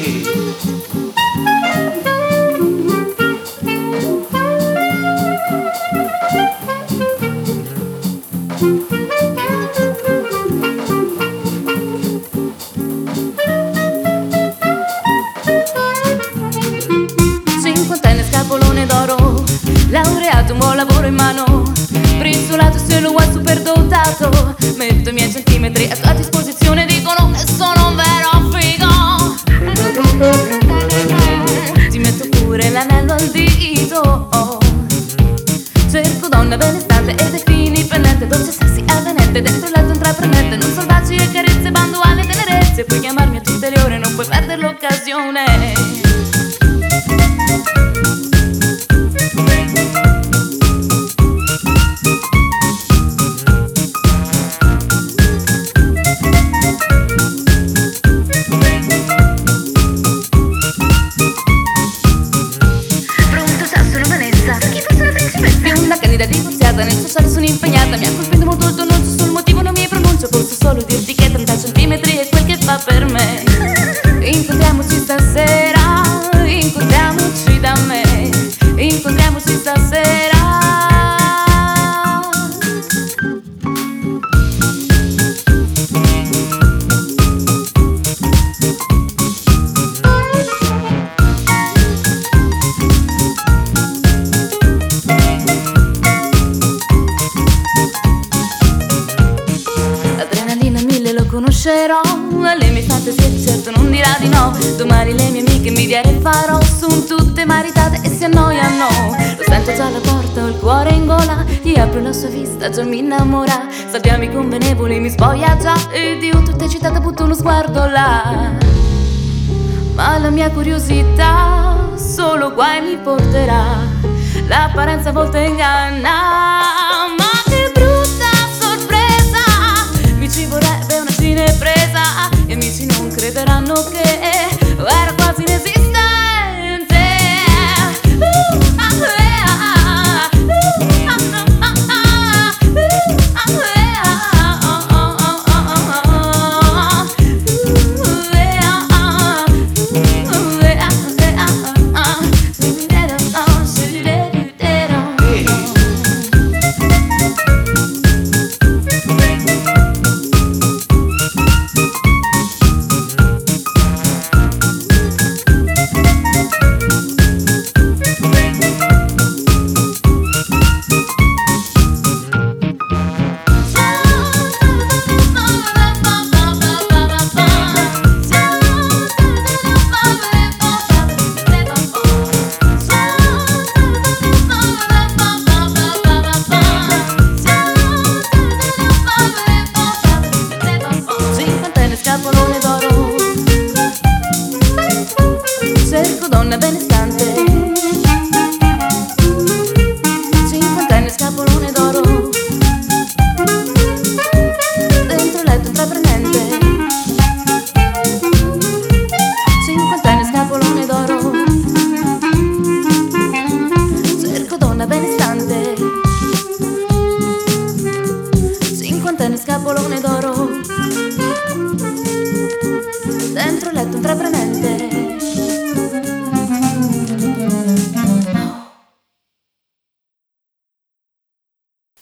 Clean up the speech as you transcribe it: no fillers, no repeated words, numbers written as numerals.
Cinquantenne, scapolone d'oro, laureato, un buon lavoro in mano, briciolato se lo vuoi super dotato. Metto i miei centimetri a tua disposizione, dicono che sono un vero figo. Ti metto pure l'anello al dito. Cerco donna benestante ed è indipendente, dolce, sexy, avvenente, dentro il letto intraprendente, non salvaggi e carezze, bando alle tenerezze. Puoi chiamarmi a tutte le ore, non puoi perdere l'occasione. Divorziata, nel sociale sono impegnata, mi ha colpito molto il tuo annuncio, sul motivo non mi pronuncio, posso solo dirti che 30 centimetri è quel che fa per me. Incontriamoci stasera, incontriamoci da me, incontriamoci stasera. Conoscerò le mie fantasie, di certo non dirà di no. Domani le mie amiche invidiare farò, sono tutte maritate e si annoiano. Lo sento già alla porta, ho il cuore in gola, gli apro la sua vista, già mi innamora. Salviamo i convenevoli, mi spoglia già, ed io tutta eccitata butto uno sguardo là. Ma la mia curiosità solo guai mi porterà, l'apparenza a volte inganna. Presa e amici non crederanno che era quasi inesistente. Cerco donna benestante, cinquantenne, scapolone d'oro, dentro il letto intraprendente. Cinquantenne, scapolone d'oro, cerco donna benestante, cinquantenne, scapolone d'oro.